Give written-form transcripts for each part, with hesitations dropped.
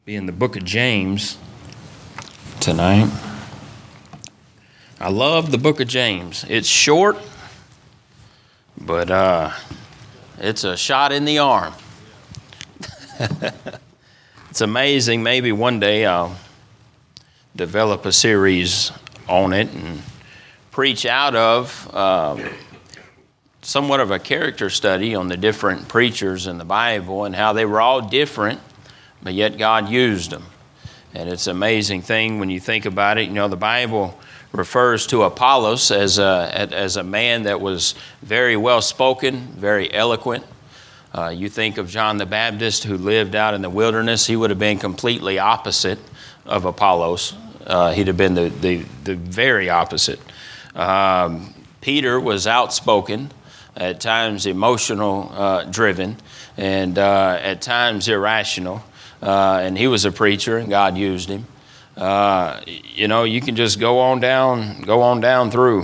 Be in the book of James tonight. I love the book of James. It's short, but it's a shot in the arm. It's amazing. Maybe one day I'll develop a series on it and preach out of somewhat of a character study on the different preachers in the Bible and how they were all different, but yet God used them. And it's an amazing thing when you think about it. You know, the Bible refers to Apollos as a man that was very well spoken, very eloquent. You think of John the Baptist, who lived out in the wilderness. He would have been completely opposite of Apollos. He'd have been the very opposite. Peter was outspoken, at times emotional driven, and at times irrational. And he was a preacher, and God used him. You know, you can just go on down through.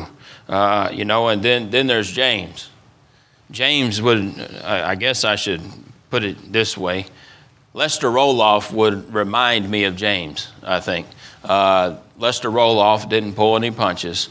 And then there's James. James would, I guess I should put it this way. Lester Roloff would remind me of James, I think. Lester Roloff didn't pull any punches.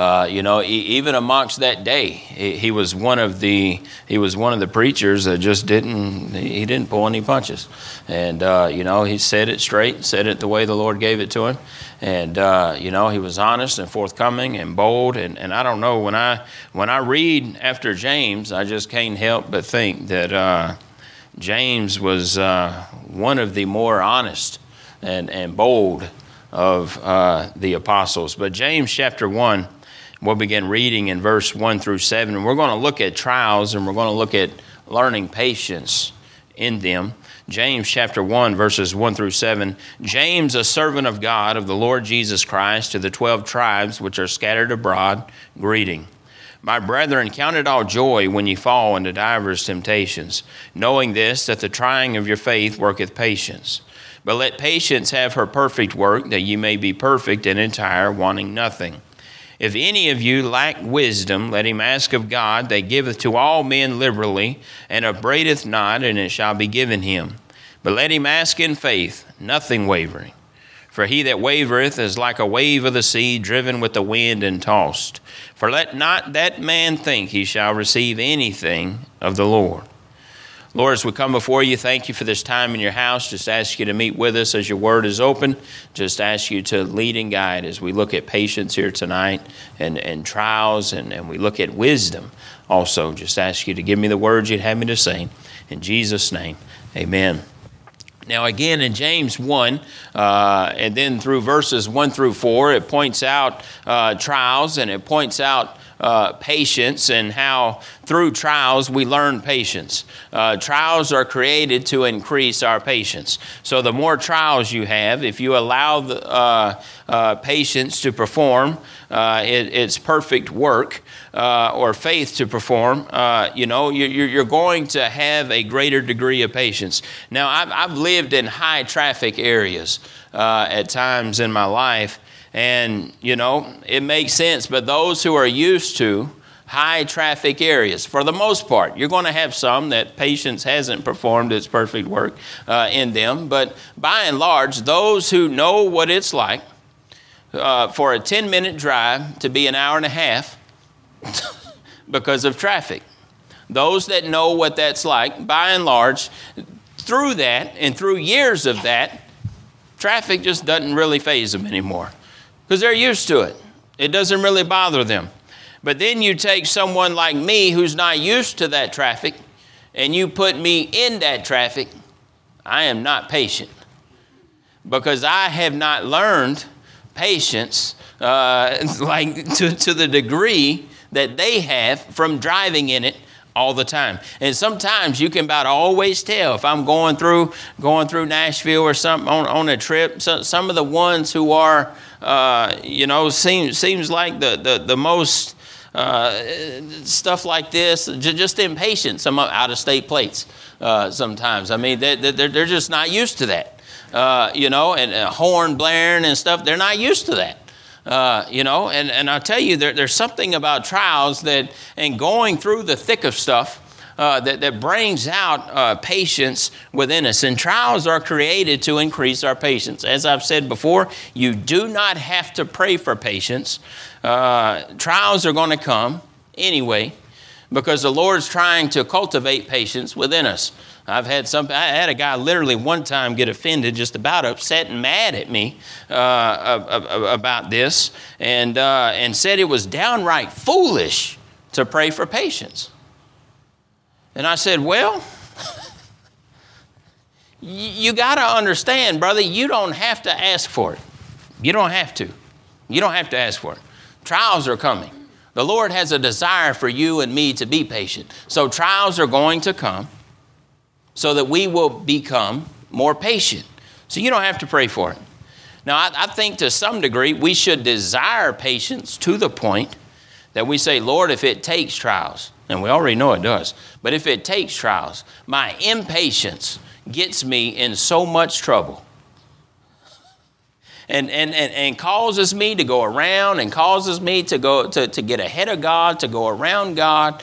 Even amongst that day, he was one of the preachers that just didn't pull any punches. And, he said it straight, said it the way the Lord gave it to him. And, he was honest and forthcoming and bold. And I don't know, when I read after James, I just can't help but think that James was one of the more honest and bold of the apostles. But James chapter 1, we'll begin reading in verse 1 through 7. And we're going to look at trials, and we're going to look at learning patience in them. James chapter 1, verses 1 through 7. James, a servant of God, of the Lord Jesus Christ, to the 12 tribes which are scattered abroad, greeting. My brethren, count it all joy when ye fall into divers temptations, knowing this, that the trying of your faith worketh patience. But let patience have her perfect work, that ye may be perfect and entire, wanting nothing. If any of you lack wisdom, let him ask of God, that giveth to all men liberally, and upbraideth not, and it shall be given him. But let him ask in faith, nothing wavering. For he that wavereth is like a wave of the sea, driven with the wind and tossed. For let not that man think he shall receive anything of the Lord. Lord, as we come before you, thank you for this time in your house. Just ask you to meet with us as your word is open. Just ask you to lead and guide as we look at patience here tonight and trials, and we look at wisdom also. Just ask you to give me the words you'd have me to say. In Jesus' name, amen. Now again, in James 1, and then through verses 1 through 4, it points out trials, and it points out patience, and how through trials we learn patience. Trials are created to increase our patience. So the more trials you have, if you allow the patience to perform its perfect work, or faith to perform, you're going to have a greater degree of patience. Now, I've lived in high traffic areas at times in my life, and, it makes sense. But those who are used to high traffic areas, for the most part, you're going to have some that patience hasn't performed its perfect work in them. But by and large, those who know what it's like for a 10-minute drive to be an hour and a half because of traffic, those that know what that's like, by and large, through that and through years of that, traffic just doesn't really faze them anymore. Because they're used to it. It doesn't really bother them. But then you take someone like me who's not used to that traffic, and you put me in that traffic, I am not patient. Because I have not learned patience to the degree that they have from driving in it all the time. And sometimes you can about always tell if I'm going through Nashville or something on a trip. So some of the ones who are seems like the most stuff like this, just impatient. Some out-of-state plates sometimes. I mean, they're just not used to that. And horn blaring and stuff. They're not used to that. And I'll tell you, there's something about trials and going through the thick of stuff that brings out patience within us. And trials are created to increase our patience. As I've said before, you do not have to pray for patience. Trials are going to come anyway, because the Lord's trying to cultivate patience within us. I had a guy literally one time get offended, just about upset and mad at me about this, and said it was downright foolish to pray for patience. And I said, well, you got to understand, brother, you don't have to ask for it. You don't have to. You don't have to ask for it. Trials are coming. The Lord has a desire for you and me to be patient. So trials are going to come so that we will become more patient. So you don't have to pray for it. Now, I think to some degree we should desire patience to the point that we say, Lord, if it takes trials, and we already know it does, but if it takes trials, my impatience gets me in so much trouble and causes me to go around and causes me to go to get ahead of God, to go around God.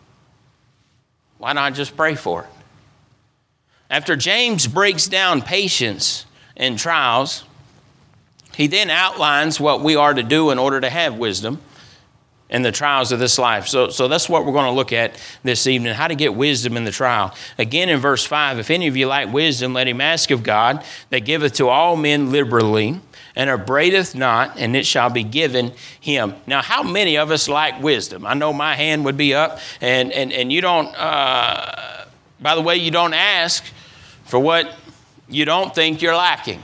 Why not just pray for it? After James breaks down patience in trials, he then outlines what we are to do in order to have wisdom in the trials of this life. So that's what we're going to look at this evening, how to get wisdom in the trial. Again, in verse 5, if any of you lack wisdom, let him ask of God, that giveth to all men liberally, and upbraideth not, and it shall be given him. Now, how many of us lack wisdom? I know my hand would be up, and you don't, by the way, you don't ask for what you don't think you're lacking.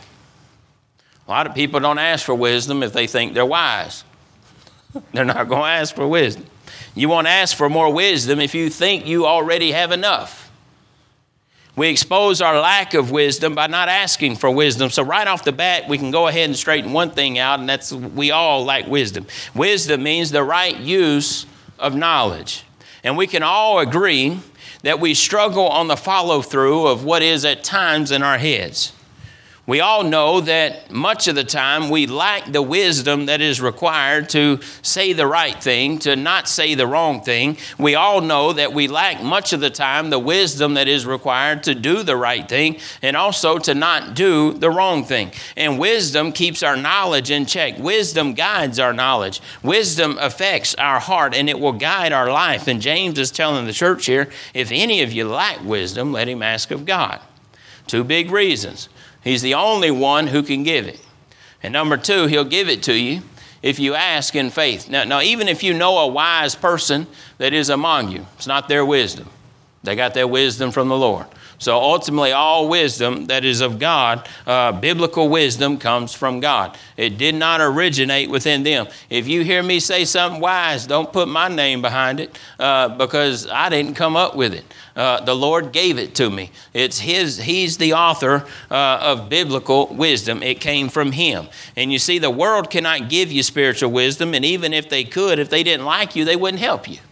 A lot of people don't ask for wisdom if they think they're wise. They're not going to ask for wisdom. You won't ask for more wisdom if you think you already have enough. We expose our lack of wisdom by not asking for wisdom. So right off the bat, we can go ahead and straighten one thing out, and that's we all lack wisdom. Wisdom means the right use of knowledge. And we can all agree that we struggle on the follow-through of what is at times in our heads. We all know that much of the time we lack the wisdom that is required to say the right thing, to not say the wrong thing. We all know that we lack much of the time the wisdom that is required to do the right thing and also to not do the wrong thing. And wisdom keeps our knowledge in check. Wisdom guides our knowledge. Wisdom affects our heart, and it will guide our life. And James is telling the church here, if any of you lack wisdom, let him ask of God. Two big reasons. He's the only one who can give it. And number two, he'll give it to you if you ask in faith. Now, even if you know a wise person that is among you, it's not their wisdom. They got their wisdom from the Lord. So ultimately, all wisdom that is of God, biblical wisdom, comes from God. It did not originate within them. If you hear me say something wise, don't put my name behind it because I didn't come up with it. The Lord gave it to me. It's He's the author of biblical wisdom. It came from Him. And you see, the world cannot give you spiritual wisdom, and even if they could, if they didn't like you, they wouldn't help you.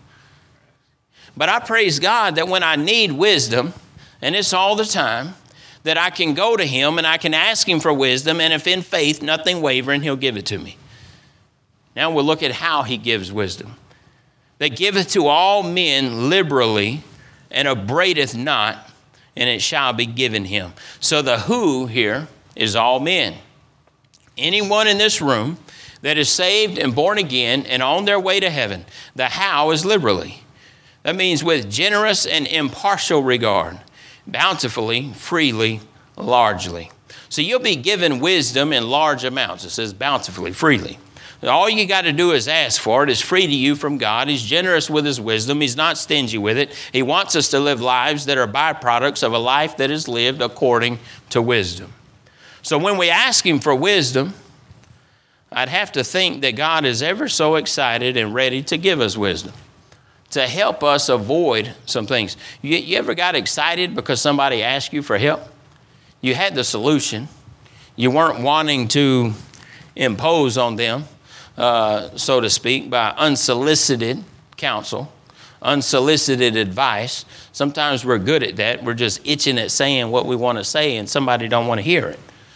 But I praise God that when I need wisdom, and it's all the time, that I can go to Him and I can ask Him for wisdom, and if in faith, nothing wavering, He'll give it to me. Now we'll look at how He gives wisdom. That giveth to all men liberally, and upbraideth not, and it shall be given him. So the who here is all men. Anyone in this room that is saved and born again and on their way to heaven, the how is liberally. That means with generous and impartial regard, bountifully, freely, largely. So you'll be given wisdom in large amounts. It says bountifully, freely. All you got to do is ask for it. It's free to you from God. He's generous with His wisdom. He's not stingy with it. He wants us to live lives that are byproducts of a life that is lived according to wisdom. So when we ask Him for wisdom, I'd have to think that God is ever so excited and ready to give us wisdom, to help us avoid some things. You ever got excited because somebody asked you for help? You had the solution. You weren't wanting to impose on them, so to speak, by unsolicited counsel, unsolicited advice. Sometimes we're good at that. We're just itching at saying what we want to say, and somebody don't want to hear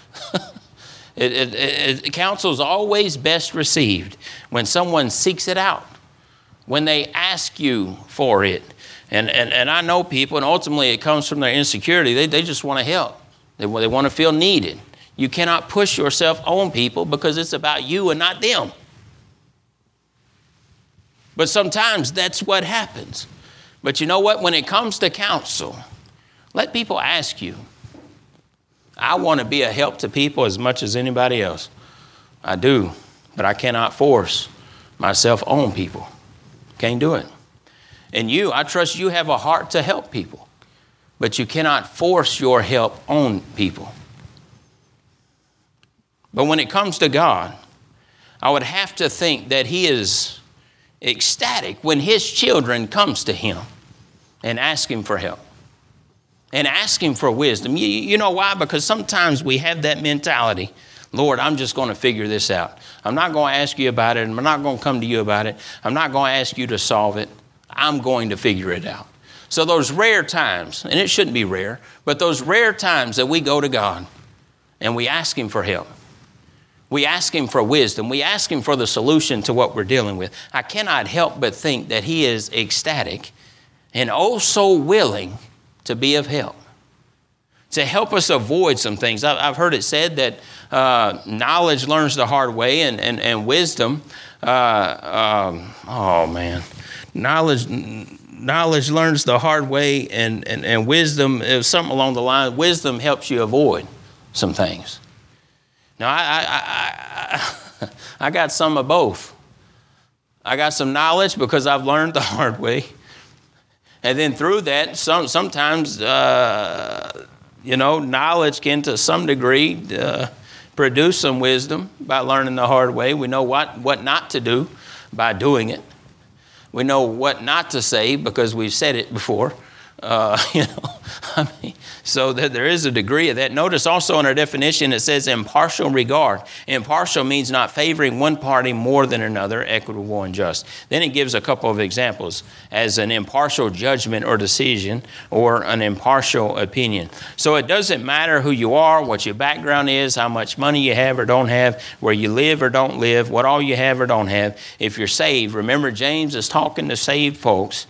it. Counsel is always best received when someone seeks it out, when they ask you for it. And I know people, and ultimately it comes from their insecurity. They just want to help. They want to feel needed. You cannot push yourself on people because it's about you and not them. But sometimes that's what happens. But you know what? When it comes to counsel, let people ask you. I want to be a help to people as much as anybody else. I do, but I cannot force myself on people. Can't do it. And I trust you have a heart to help people, but you cannot force your help on people. But when it comes to God, I would have to think that he is ecstatic when his children comes to him and ask him for help and ask him for wisdom. You know why? Because sometimes we have that mentality. Lord, I'm just going to figure this out. I'm not going to ask you about it. I'm not going to come to you about it. I'm not going to ask you to solve it. I'm going to figure it out. So those rare times, and it shouldn't be rare, but those rare times that we go to God and we ask him for help. We ask him for wisdom. We ask him for the solution to what we're dealing with. I cannot help but think that he is ecstatic and oh so willing to be of help, to help us avoid some things. I've heard it said that knowledge learns the hard way, and wisdom, knowledge learns the hard way, and wisdom is something along the line. Wisdom helps you avoid some things. Now, I got some of both. I got some knowledge because I've learned the hard way. And then through that, sometimes, knowledge can, to some degree, produce some wisdom by learning the hard way. We know what not to do by doing it. We know what not to say because we've said it before. So that there is a degree of that. Notice also in our definition it says impartial regard. Impartial means not favoring one party more than another, equitable and just. Then it gives a couple of examples as an impartial judgment or decision or an impartial opinion. So it doesn't matter who you are, what your background is, how much money you have or don't have, where you live or don't live, what all you have or don't have. If you're saved, remember James is talking to saved folks.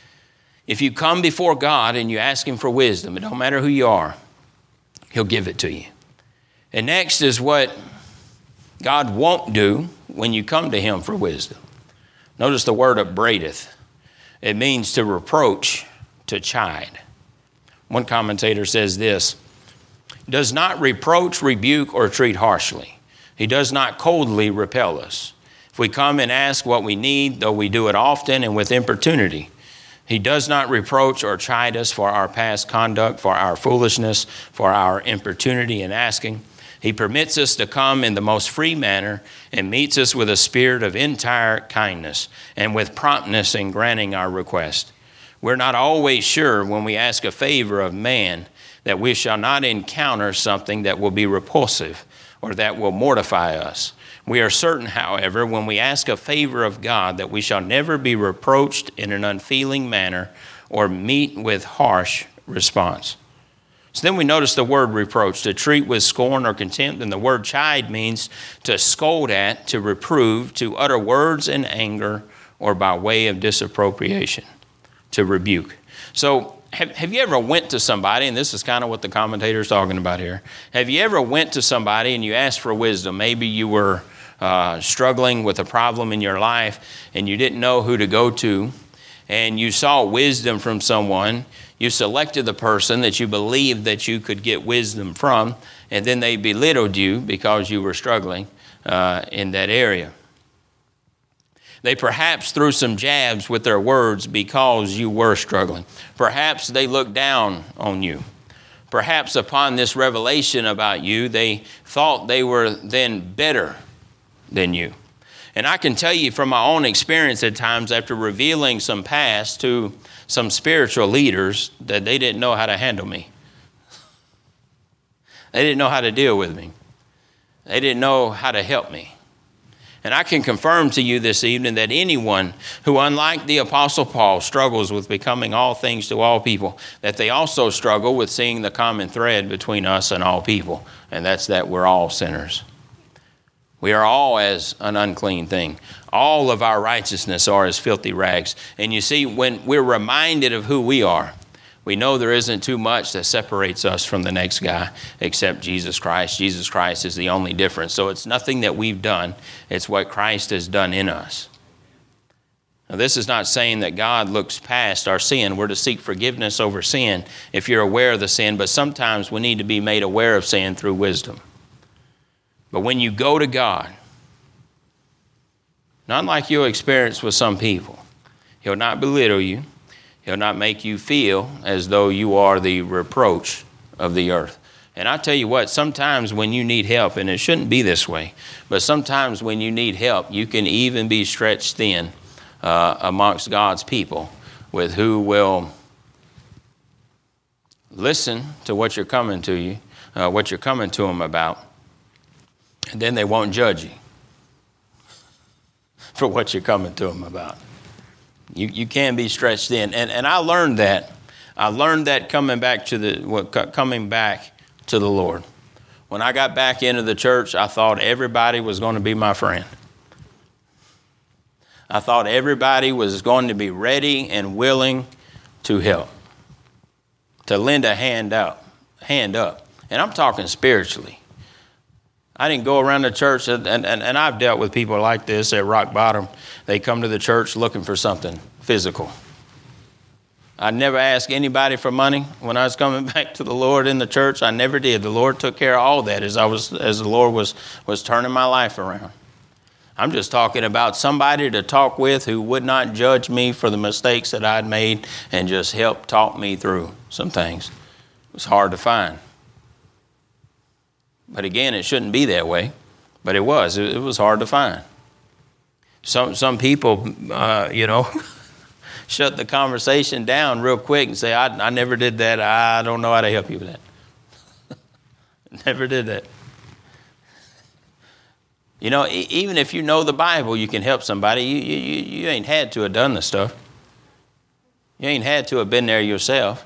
If you come before God and you ask him for wisdom, it don't matter who you are, he'll give it to you. And next is what God won't do when you come to him for wisdom. Notice the word upbraideth. It means to reproach, to chide. One commentator says this, does not reproach, rebuke, or treat harshly. He does not coldly repel us. If we come and ask what we need, though we do it often and with importunity, he does not reproach or chide us for our past conduct, for our foolishness, for our importunity in asking. He permits us to come in the most free manner and meets us with a spirit of entire kindness and with promptness in granting our request. We're not always sure when we ask a favor of man that we shall not encounter something that will be repulsive or that will mortify us. We are certain, however, when we ask a favor of God, that we shall never be reproached in an unfeeling manner or meet with harsh response. So then we notice the word reproach, to treat with scorn or contempt, and the word chide means to scold at, to reprove, to utter words in anger, or by way of disapprobation, to rebuke. So have you ever went to somebody, and this is kind of what the commentator is talking about here. Have you ever went to somebody and you asked for wisdom? Maybe you were struggling with a problem in your life and you didn't know who to go to, and you saw wisdom from someone. You selected the person that you believed that you could get wisdom from, and then they belittled you because you were struggling in that area. They perhaps threw some jabs with their words because you were struggling. Perhaps they looked down on you. Perhaps upon this revelation about you, they thought they were then better than you. And I can tell you from my own experience at times, after revealing some past to some spiritual leaders, that they didn't know how to handle me. They didn't know how to deal with me. They didn't know how to help me. And I can confirm to you this evening that anyone who, unlike the Apostle Paul, struggles with becoming all things to all people, that they also struggle with seeing the common thread between us and all people, and that's that we're all sinners. We are all as an unclean thing. All of our righteousness are as filthy rags. And you see, when we're reminded of who we are, we know there isn't too much that separates us from the next guy except Jesus Christ. Jesus Christ is the only difference. So it's nothing that we've done. It's what Christ has done in us. Now, this is not saying that God looks past our sin. We're to seek forgiveness over sin if you're aware of the sin. But sometimes we need to be made aware of sin through wisdom. But when you go to God, not like you'll experience with some people, He'll not belittle you. He'll not make you feel as though you are the reproach of the earth. And I tell you what, sometimes when you need help, and it shouldn't be this way, but sometimes when you need help, you can even be stretched thin amongst God's people with who will listen to what you're coming to them about, and then they won't judge you for what you're coming to them about. You can be stretched thin, and I learned that. I learned that coming back to the Lord. When I got back into the church, I thought everybody was going to be my friend. I thought everybody was going to be ready and willing to help, to lend a hand up. And I'm talking spiritually. I didn't go around the church, and I've dealt with people like this at rock bottom. They come to the church looking for something physical. I never asked anybody for money when I was coming back to the Lord in the church. I never did. The Lord took care of all that as the Lord was turning my life around. I'm just talking about somebody to talk with who would not judge me for the mistakes that I'd made and just help talk me through some things. It was hard to find. But again, it shouldn't be that way. But it was. It was hard to find. Some people, shut the conversation down real quick and say, I never did that. I don't know how to help you with that. Never did that. Even if you know the Bible, you can help somebody. You ain't had to have done the stuff. You ain't had to have been there yourself.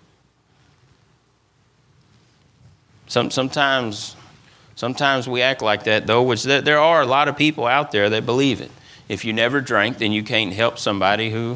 Sometimes we act like that, though, which there are a lot of people out there that believe it. If you never drank, then you can't help somebody who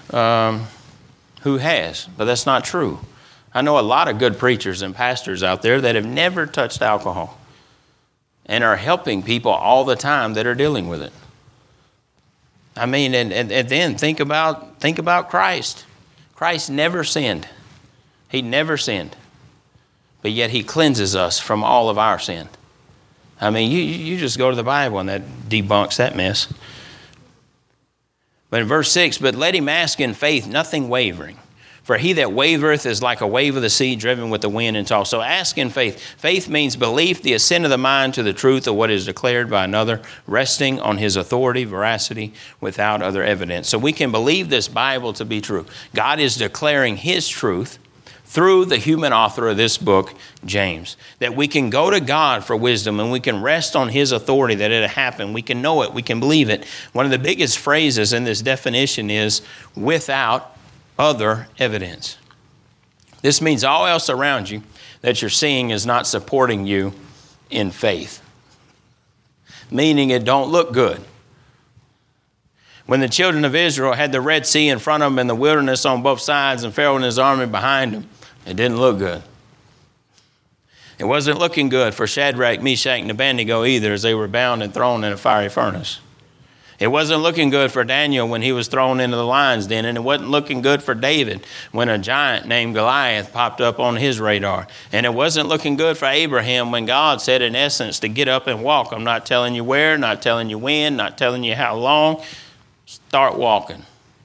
has. But that's not true. I know a lot of good preachers and pastors out there that have never touched alcohol and are helping people all the time that are dealing with it. I mean, and then think about Christ. Christ never sinned. He never sinned. But yet He cleanses us from all of our sin. I mean, you just go to the Bible and that debunks that mess. But in verse 6, but let him ask in faith, nothing wavering. For he that wavereth is like a wave of the sea driven with the wind and tossed. So ask in faith. Faith means belief, the assent of the mind to the truth of what is declared by another, resting on his authority, veracity, without other evidence. So we can believe this Bible to be true. God is declaring His truth through the human author of this book, James, that we can go to God for wisdom and we can rest on His authority that it happened. We can know it. We can believe it. One of the biggest phrases in this definition is without other evidence. This means all else around you that you're seeing is not supporting you in faith, meaning it don't look good. When the children of Israel had the Red Sea in front of them and the wilderness on both sides and Pharaoh and his army behind them, it didn't look good. It wasn't looking good for Shadrach, Meshach, and Abednego either as they were bound and thrown in a fiery furnace. It wasn't looking good for Daniel when he was thrown into the lion's den, and it wasn't looking good for David when a giant named Goliath popped up on his radar. And it wasn't looking good for Abraham when God said, in essence, to get up and walk. I'm not telling you where, not telling you when, not telling you how long. Start walking.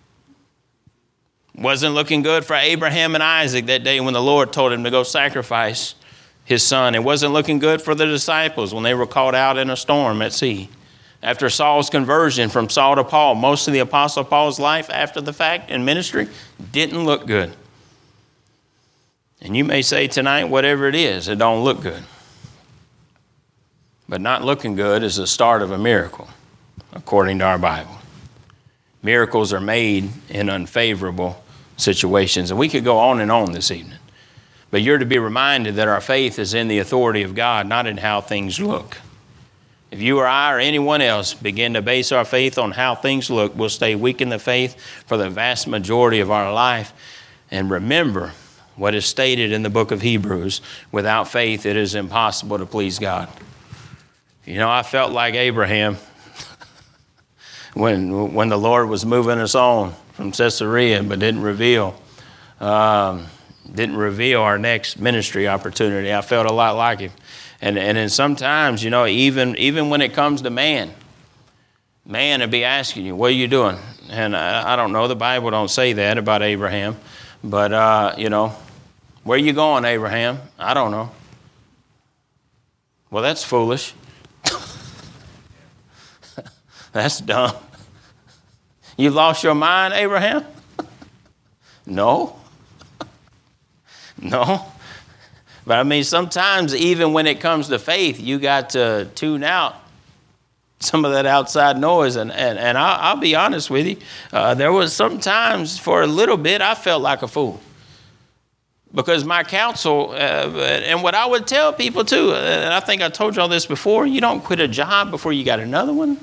Wasn't looking good for Abraham and Isaac that day when the Lord told him to go sacrifice his son. It wasn't looking good for the disciples when they were caught out in a storm at sea. After Saul's conversion from Saul to Paul, most of the Apostle Paul's life after the fact in ministry didn't look good. And you may say tonight, whatever it is, it don't look good. But not looking good is the start of a miracle, according to our Bible. Miracles are made in unfavorable situations. And we could go on and on this evening. But you're to be reminded that our faith is in the authority of God, not in how things look. If you or I or anyone else begin to base our faith on how things look, we'll stay weak in the faith for the vast majority of our life. And remember what is stated in the book of Hebrews, without faith it is impossible to please God. You know, I felt like Abraham when the Lord was moving us on from Caesarea, but didn't reveal our next ministry opportunity. I felt a lot like him. And then sometimes, you know, even when it comes to man will be asking you, what are you doing? And I don't know, the Bible don't say that about Abraham. But, you know, where you going, Abraham? I don't know. Well, that's foolish. That's dumb. You lost your mind, Abraham? No. No. But I mean, sometimes even when it comes to faith, you got to tune out some of that outside noise. And I'll be honest with you, there was sometimes for a little bit I felt like a fool. Because my counsel, and what I would tell people too, and I think I told you all this before, you don't quit a job before you got another one.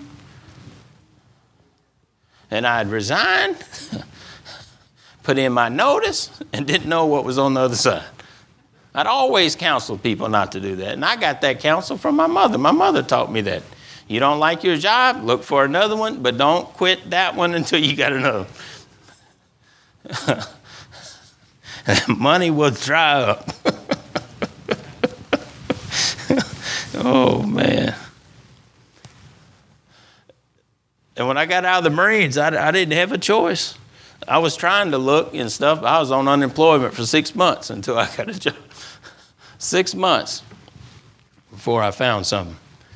And I'd resigned, put in my notice, and didn't know what was on the other side. I'd always counsel people not to do that. And I got that counsel from my mother. My mother taught me that. You don't like your job, look for another one, but don't quit that one until you got another one. Money will dry up. Oh, man. And when I got out of the Marines, I didn't have a choice. I was trying to look and stuff. I was on unemployment for 6 months until I got a job. 6 months before I found something.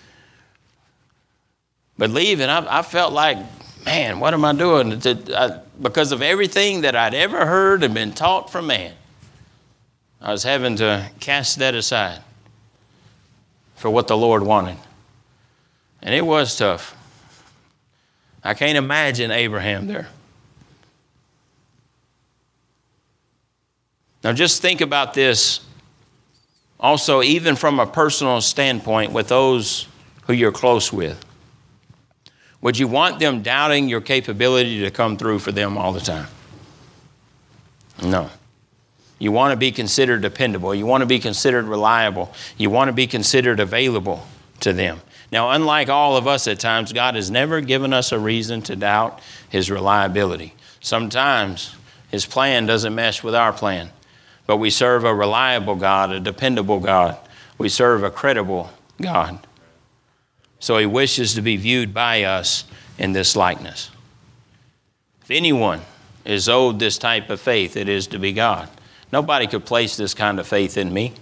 But leaving, I felt like, man, what am I doing? Because of everything that I'd ever heard and been taught from man, I was having to cast that aside for what the Lord wanted. And it was tough. I can't imagine Abraham there. Now just think about this also, even from a personal standpoint with those who you're close with. Would you want them doubting your capability to come through for them all the time? No. You want to be considered dependable. You want to be considered reliable. You want to be considered available to them. Now, unlike all of us at times, God has never given us a reason to doubt his reliability. Sometimes his plan doesn't mesh with our plan, but we serve a reliable God, a dependable God. We serve a credible God. So he wishes to be viewed by us in this likeness. If anyone is owed this type of faith, it is to be God. Nobody could place this kind of faith in me.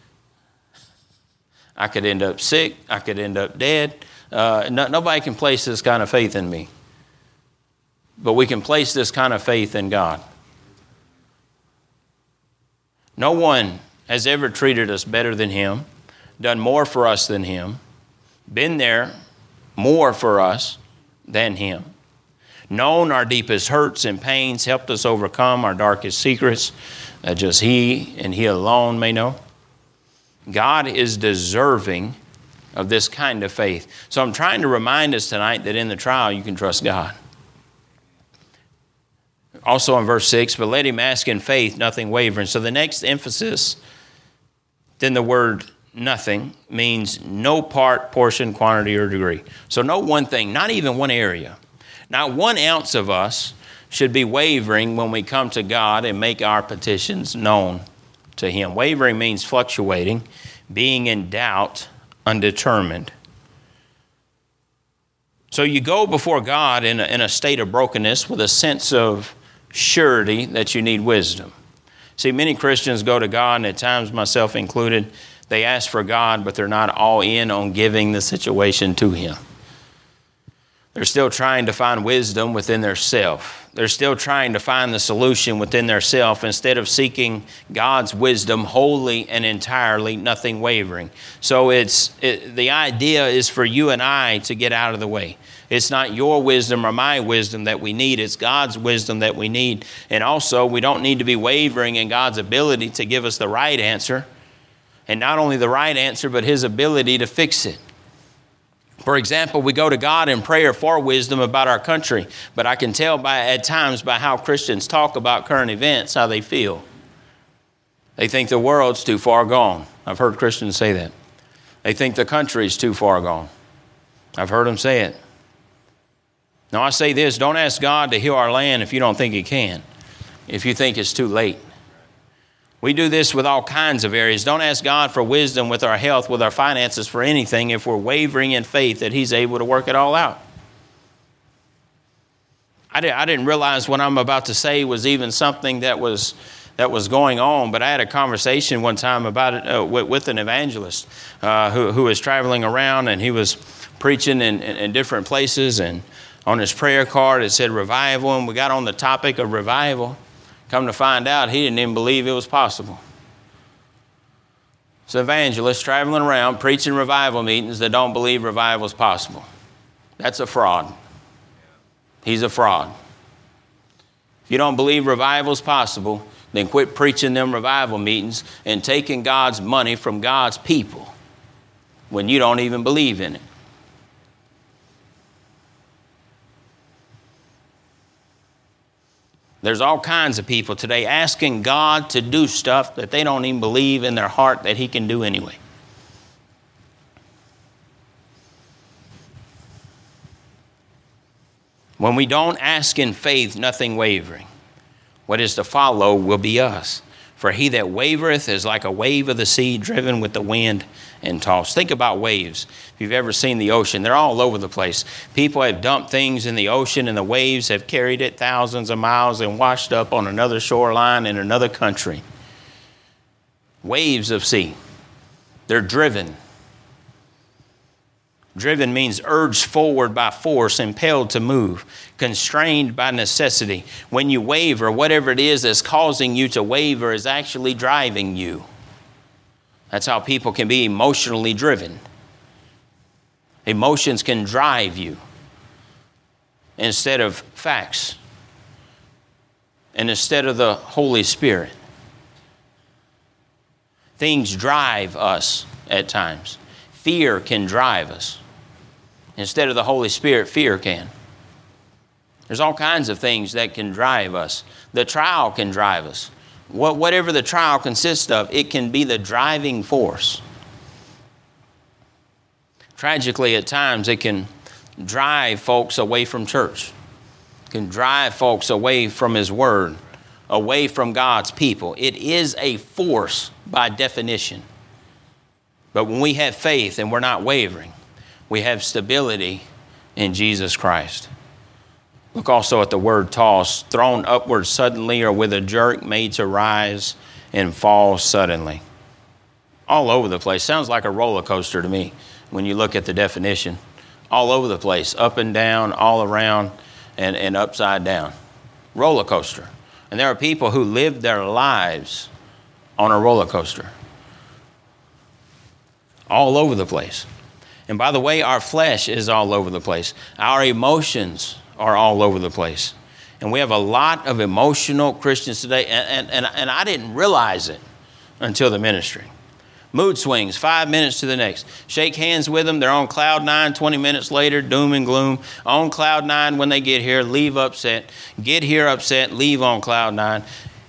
I could end up sick. I could end up dead. Nobody can place this kind of faith in me. But we can place this kind of faith in God. No one has ever treated us better than him, done more for us than him, been there more for us than him, known our deepest hurts and pains, helped us overcome our darkest secrets that just he and he alone may know. God is deserving of this kind of faith. So I'm trying to remind us tonight that in the trial you can trust God. Also in verse 6, but let him ask in faith, nothing wavering. So the next emphasis, then the word nothing means no part, portion, quantity, or degree. So no one thing, not even one area. Not 1 ounce of us should be wavering when we come to God and make our petitions known to him. Wavering means fluctuating, being in doubt, undetermined. So you go before God in a state of brokenness with a sense of surety that you need wisdom. See, many Christians go to God, and at times myself included, they ask for God, but they're not all in on giving the situation to him. They're still trying to find wisdom within their self. They're still trying to find the solution within their self instead of seeking God's wisdom wholly and entirely, nothing wavering. So the idea is for you and I to get out of the way. It's not your wisdom or my wisdom that we need. It's God's wisdom that we need. And also, we don't need to be wavering in God's ability to give us the right answer. And not only the right answer, but his ability to fix it. For example, we go to God in prayer for wisdom about our country, but I can tell at times by how Christians talk about current events, how they feel. They think the world's too far gone. I've heard Christians say that. They think the country's too far gone. I've heard them say it. Now I say this, don't ask God to heal our land if you don't think He can, if you think it's too late. We do this with all kinds of areas. Don't ask God for wisdom with our health, with our finances, for anything if we're wavering in faith that He's able to work it all out. I didn't realize what I'm about to say was even something that was going on, but I had a conversation one time about it with an evangelist who was traveling around, and he was preaching in different places, and on his prayer card it said revival, and we got on the topic of revival. Come to find out, he didn't even believe it was possible. It's an evangelist traveling around preaching revival meetings that don't believe revival is possible. That's a fraud. He's a fraud. If you don't believe revival is possible, then quit preaching them revival meetings and taking God's money from God's people when you don't even believe in it. There's all kinds of people today asking God to do stuff that they don't even believe in their heart that He can do anyway. When we don't ask in faith, nothing wavering. What is to follow will be us. For he that wavereth is like a wave of the sea driven with the wind and tossed. Think about waves. If you've ever seen the ocean, they're all over the place. People have dumped things in the ocean and the waves have carried it thousands of miles and washed up on another shoreline in another country. Waves of sea. They're driven. Driven means urged forward by force, impelled to move, constrained by necessity. When you waver, whatever it is that's causing you to waver is actually driving you. That's how people can be emotionally driven. Emotions can drive you instead of facts and instead of the Holy Spirit. Things drive us at times. Fear can drive us. Instead of the Holy Spirit, fear can. There's all kinds of things that can drive us. The trial can drive us. Whatever the trial consists of, it can be the driving force. Tragically, at times, it can drive folks away from church. It can drive folks away from His Word, away from God's people. It is a force by definition. But when we have faith and we're not wavering, we have stability in Jesus Christ. Look also at the word toss, thrown upward suddenly or with a jerk, made to rise and fall suddenly. All over the place. Sounds like a roller coaster to me when you look at the definition. All over the place, up and down, all around, and upside down. Roller coaster. And there are people who live their lives on a roller coaster. All over the place. And by the way, our flesh is all over the place. Our emotions are all over the place. And we have a lot of emotional Christians today, and I didn't realize it until the ministry. Mood swings, 5 minutes to the next. Shake hands with them, they're on cloud 9, 20 minutes later, doom and gloom. On cloud 9 when they get here, leave upset. Get here upset, leave on cloud 9.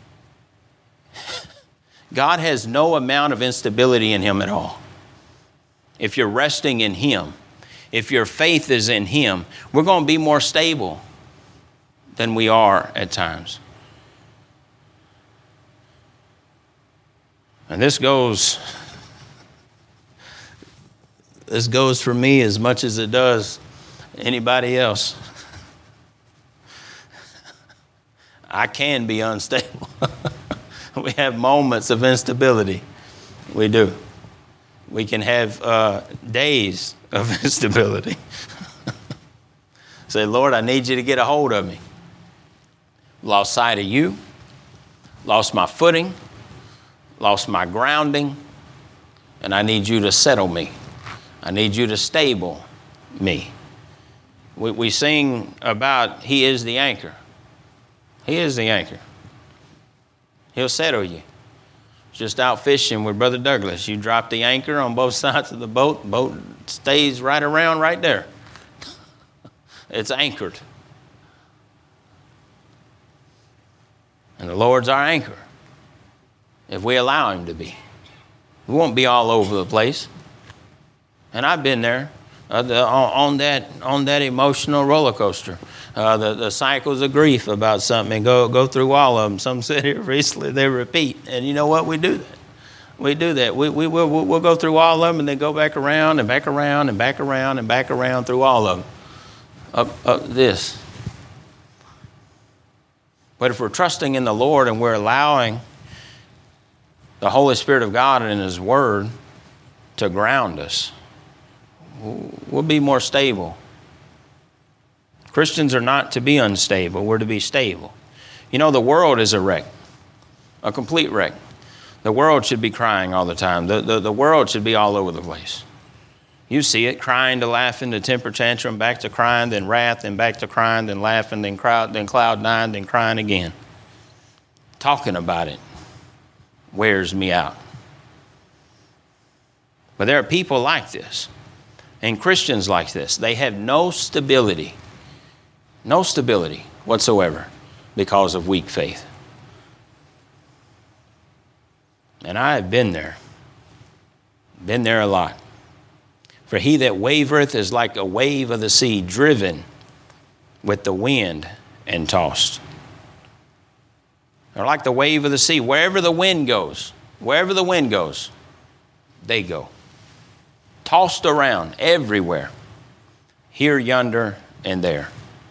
God has no amount of instability in Him at all. If you're resting in Him, if your faith is in Him, we're going to be more stable than we are at times. And this goes for me as much as it does anybody else. I can be unstable. We have moments of instability. We do. We can have days of instability. Say, Lord, I need you to get a hold of me. Lost sight of you. Lost my footing. Lost my grounding. And I need you to settle me. I need you to stable me. We sing about He is the anchor. He is the anchor. He'll settle you. Just out fishing with Brother Douglas. You drop the anchor on both sides of the boat stays right around right there. It's anchored. And the Lord's our anchor, if we allow him to be. We won't be all over the place. And I've been there on that emotional roller coaster. The cycles of grief about something, and go through all of them. Some said here recently, they repeat. And you know what? We do that. We do that. We'll go through all of them and then go back around and back around and back around and back around through all of them. Up this. But if we're trusting in the Lord and we're allowing the Holy Spirit of God and his word to ground us, we'll be more stable. Christians are not to be unstable. We're to be stable. You know, the world is a wreck, a complete wreck. The world should be crying all the time. The world should be all over the place. You see it, crying to laughing, to temper tantrum, back to crying, then wrath, then back to crying, then laughing, then cloud nine, then crying again. Talking about it wears me out. But there are people like this, and Christians like this. They have no stability whatsoever because of weak faith. And I have been there a lot. For he that wavereth is like a wave of the sea, driven with the wind and tossed. They're like the wave of the sea. Wherever the wind goes, they go. Tossed around everywhere, here, yonder, and there.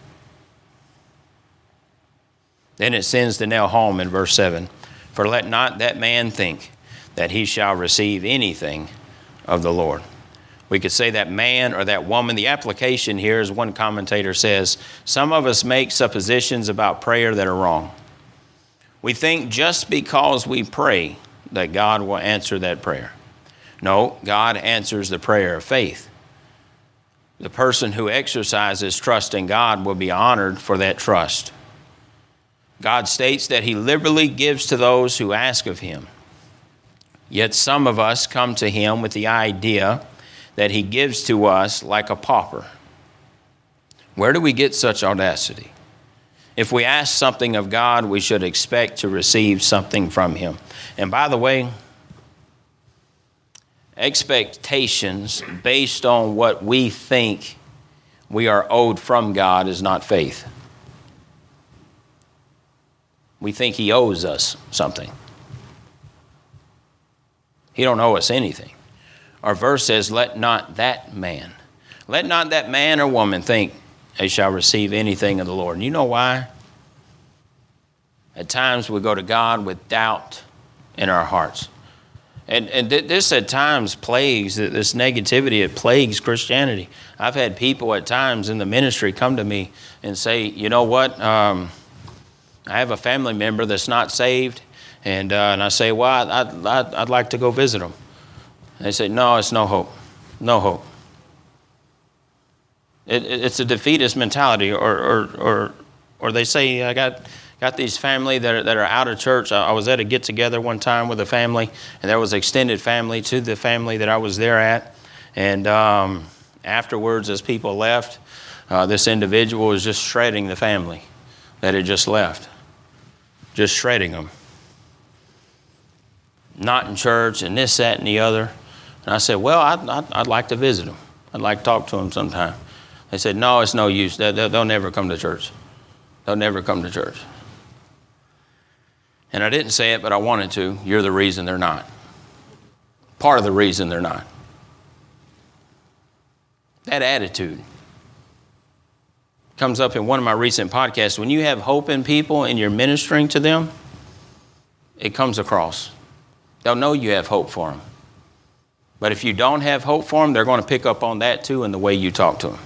Then it sends the nail home in verse 7. For let not that man think that he shall receive anything of the Lord. We could say that man or that woman. The application here, as one commentator says, some of us make suppositions about prayer that are wrong. We think just because we pray that God will answer that prayer. No, God answers the prayer of faith. The person who exercises trust in God will be honored for that trust. God states that he liberally gives to those who ask of him. Yet some of us come to him with the idea that he gives to us like a pauper. Where do we get such audacity? If we ask something of God, we should expect to receive something from him. And by the way, expectations based on what we think we are owed from God is not faith. We think he owes us something. He don't owe us anything. Our verse says, let not that man or woman think they shall receive anything of the Lord. And you know why? At times we go to God with doubt in our hearts. And this at times plagues, this negativity, it plagues Christianity. I've had people at times in the ministry come to me and say, you know what, I have a family member that's not saved, and I say, well, I'd like to go visit them. And they say, no, it's no hope. No hope. It's a defeatist mentality, or they say, I got these family that are out of church. I was at a get-together one time with a family, and there was extended family to the family that I was there at. And afterwards, as people left, this individual was just shredding the family that had just left. Just shredding them. Not in church, and this, that, and the other. And I said, well, I'd like to visit them. I'd like to talk to them sometime. They said, no, it's no use. They'll never come to church. They'll never come to church. And I didn't say it, but I wanted to. You're the reason they're not. Part of the reason they're not. That attitude comes up in one of my recent podcasts. When you have hope in people and you're ministering to them, it comes across. They'll know you have hope for them. But if you don't have hope for them, they're going to pick up on that too in the way you talk to them.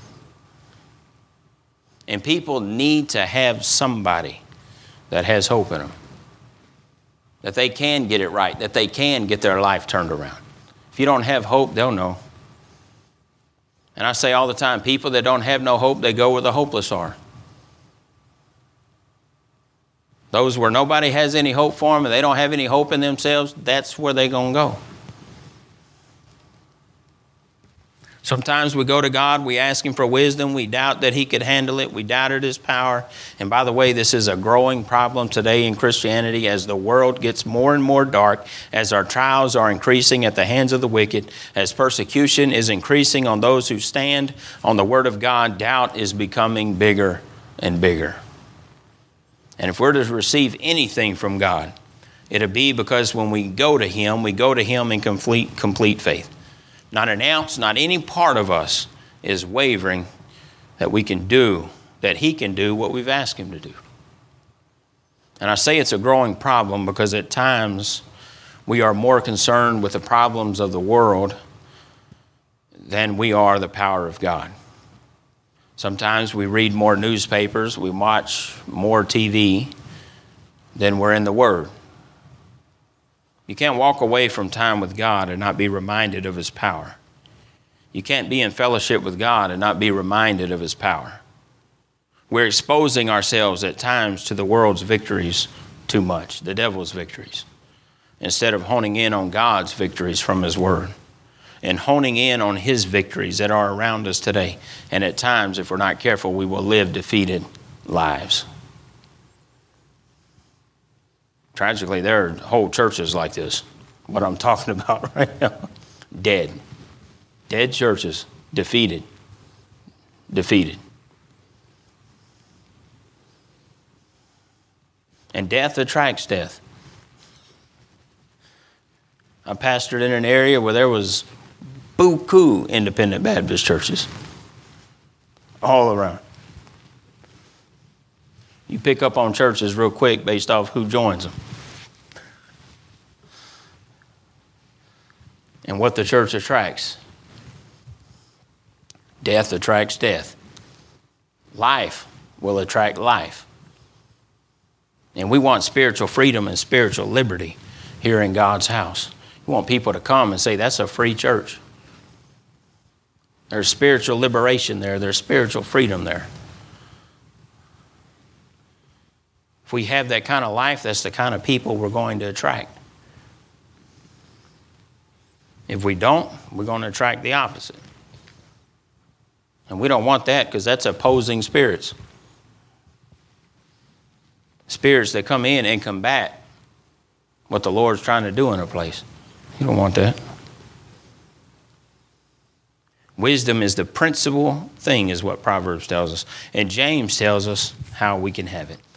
And people need to have somebody that has hope in them. That they can get it right, that they can get their life turned around. If you don't have hope, they'll know. And I say all the time, people that don't have no hope, they go where the hopeless are. Those where nobody has any hope for them and they don't have any hope in themselves, that's where they're going to go. Sometimes we go to God, we ask Him for wisdom, we doubt that He could handle it, we doubted His power. And by the way, this is a growing problem today in Christianity as the world gets more and more dark, as our trials are increasing at the hands of the wicked, as persecution is increasing on those who stand on the Word of God, doubt is becoming bigger and bigger. And if we're to receive anything from God, it'll be because when we go to Him in complete faith. Not an ounce, not any part of us is wavering that we can do, that He can do what we've asked Him to do. And I say it's a growing problem because at times we are more concerned with the problems of the world than we are the power of God. Sometimes we read more newspapers, we watch more TV than we're in the Word. You can't walk away from time with God and not be reminded of His power. You can't be in fellowship with God and not be reminded of His power. We're exposing ourselves at times to the world's victories too much, the devil's victories, instead of honing in on God's victories from His Word and honing in on His victories that are around us today. And at times, if we're not careful, we will live defeated lives. Tragically, there are whole churches like this, what I'm talking about right now. Dead. Dead churches. Defeated. And death attracts death. I pastored in an area where there was buku independent Baptist churches all around. You pick up on churches real quick based off who joins them. And what the church attracts. Death attracts death. Life will attract life. And we want spiritual freedom and spiritual liberty here in God's house. We want people to come and say, that's a free church. There's spiritual liberation there. There's spiritual freedom there. If we have that kind of life, that's the kind of people we're going to attract. If we don't, we're going to attract the opposite. And we don't want that because that's opposing spirits. Spirits that come in and combat what the Lord's trying to do in a place. You don't want that. Wisdom is the principal thing, is what Proverbs tells us. And James tells us how we can have it.